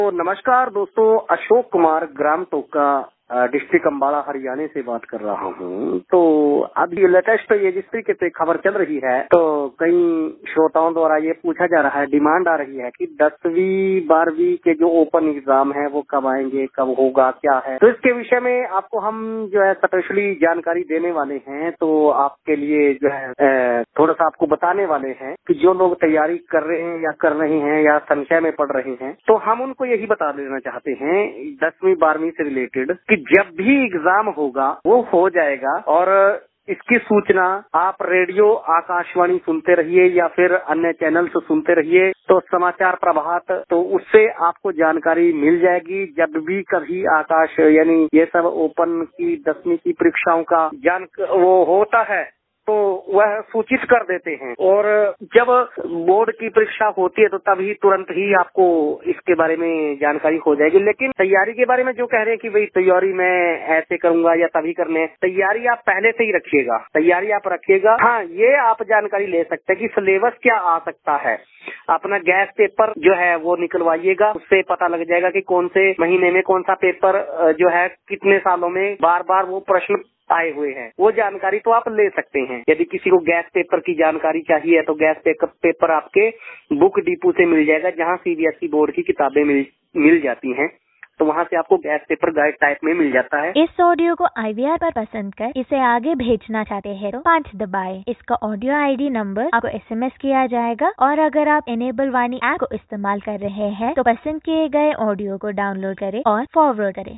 तो नमस्कार दोस्तों, अशोक कुमार ग्राम टोका डिस्ट्रिक्ट अम्बाला हरियाणा से बात कर रहा हूँ। तो अभी लेटेस्ट ये जिस तरीके से खबर चल रही है, तो कई श्रोताओं द्वारा ये पूछा जा रहा है, डिमांड आ रही है कि 10वीं 12वीं के जो ओपन एग्जाम है वो कब आएंगे, कब होगा, क्या है। तो इसके विषय में आपको हम जो है स्पेशली जानकारी देने वाले हैं। तो आपके लिए जो है थोड़ा सा आपको बताने वाले हैं कि जो लोग तैयारी कर रहे हैं या कर रहे हैं या संशय में पढ़ रहे हैं, तो हम उनको यही बता देना चाहते हैं 10वीं 12वीं से रिलेटेड कि जब भी एग्जाम होगा वो हो जाएगा। और इसकी सूचना आप रेडियो आकाशवाणी सुनते रहिए या फिर अन्य चैनल से सुनते रहिए, तो समाचार प्रभात, तो उससे आपको जानकारी मिल जाएगी। जब भी कभी आकाश यानी ये सब ओपन की 10वीं की परीक्षाओं का वो होता है तो वह सूचित कर देते हैं। और जब बोर्ड की परीक्षा होती है तो तभी तुरंत ही आपको इसके बारे में जानकारी हो जाएगी। लेकिन तैयारी के बारे में जो कह रहे हैं कि भाई तैयारी मैं ऐसे करूंगा या तभी करने, तैयारी आप पहले से ही रखिएगा, तैयारी आप रखिएगा। हाँ, ये आप जानकारी ले सकते हैं कि सिलेबस क्या आ सकता है। अपना गैस पेपर जो है वो निकलवाइएगा, उससे पता लग जाएगा कि कौन से महीने में कौन सा पेपर जो है कितने सालों में बार बार वो प्रश्न आए हुए हैं। वो जानकारी तो आप ले सकते हैं। यदि किसी को गैस पेपर की जानकारी चाहिए तो गैस पेपर आपके बुक डिपो से मिल जाएगा, जहाँ सीबीएसई बोर्ड की किताबें मिल जाती हैं। तो वहाँ से आपको गैस पेपर गाइड टाइप में मिल जाता है। इस ऑडियो को IVR पर पसंद कर इसे आगे भेजना चाहते हैं तो 5 दबाएं। इसका ऑडियो ID नंबर आपको SMS किया जाएगा। और अगर आप इनेबल वाणी ऐप को इस्तेमाल कर रहे हैं तो पसंद किए गए ऑडियो को डाउनलोड करें और फॉरवर्ड करें।